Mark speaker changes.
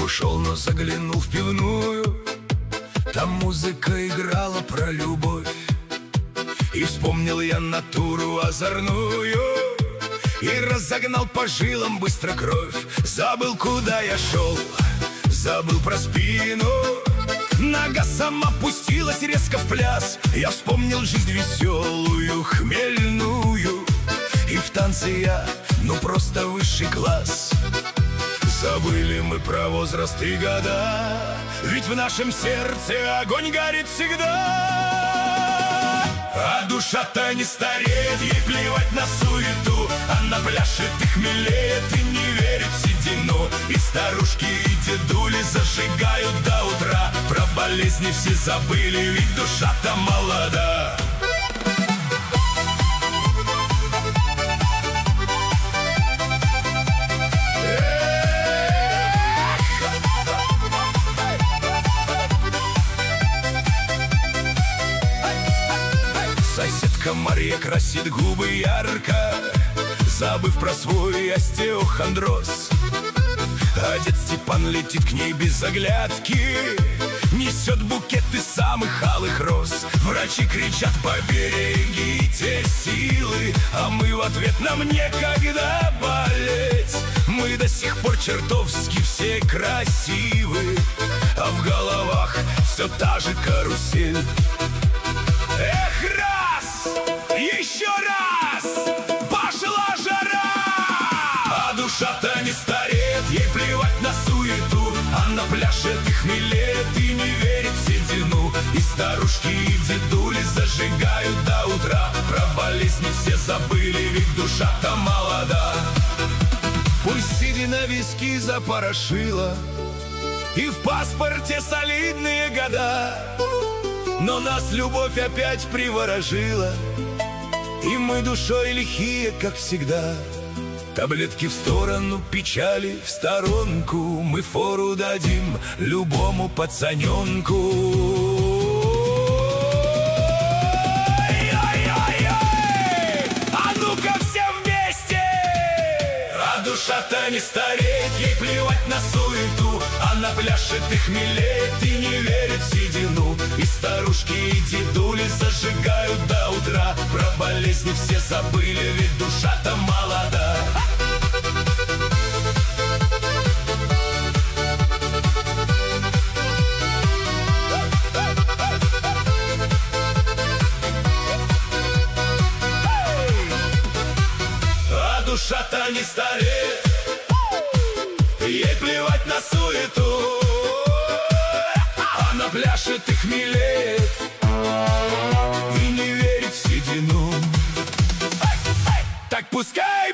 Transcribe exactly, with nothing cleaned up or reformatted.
Speaker 1: ушел, но заглянул в пивную. Там музыка играла про любовь, и вспомнил я натуру озорную, и разогнал по жилам быстро кровь. Забыл, куда я шел, забыл про спину. Нога сама пустилась резко в пляс. Я вспомнил жизнь веселую, хмельную, и в танце я, ну просто высший класс. Забыли мы про возраст и года, ведь в нашем сердце огонь горит всегда. А душа-то не стареет, ей плевать на суету. Она пляшет и хмелеет, и не верит в седину. И старушки, и дедули зажигают до утра. Про болезни все забыли, ведь душа-то молода. Соседка Мария красит губы ярко, забыв про свой остеохондроз. А дед Степан летит к ней без оглядки, несет букет из самых алых роз. Врачи кричат: поберегите силы, а мы в ответ: нам некогда болеть. Мы до сих пор чертовски все красивы, а в головах все та же карусель. Эх, раз, еще раз, пошла жара! А душа-то не стареет, ей плевать на суету. Она пляшет и хмелеет, и не верит в седину. И старушки, и дедули зажигают до утра. Про болезни все забыли, ведь душа-то молода. Пусть седина виски запорошила, и в паспорте солидные года, но нас любовь опять приворожила, и мы душой лихие, как всегда. Таблетки в сторону, печали в сторонку, мы фору дадим любому пацаненку. Ой-ой-ой-ой! А ну-ка все вместе! А душа-то не стареет, ей плевать на суету. Она пляшет и хмелеет, и не верит в седину. И старушки, и дедули зажигают до утра. Про болезни все забыли, ведь душа-то молода. А душа-то не стареет, ей плевать на суету. Она пляшет и хмелеет, и не верит в седину. Так пускай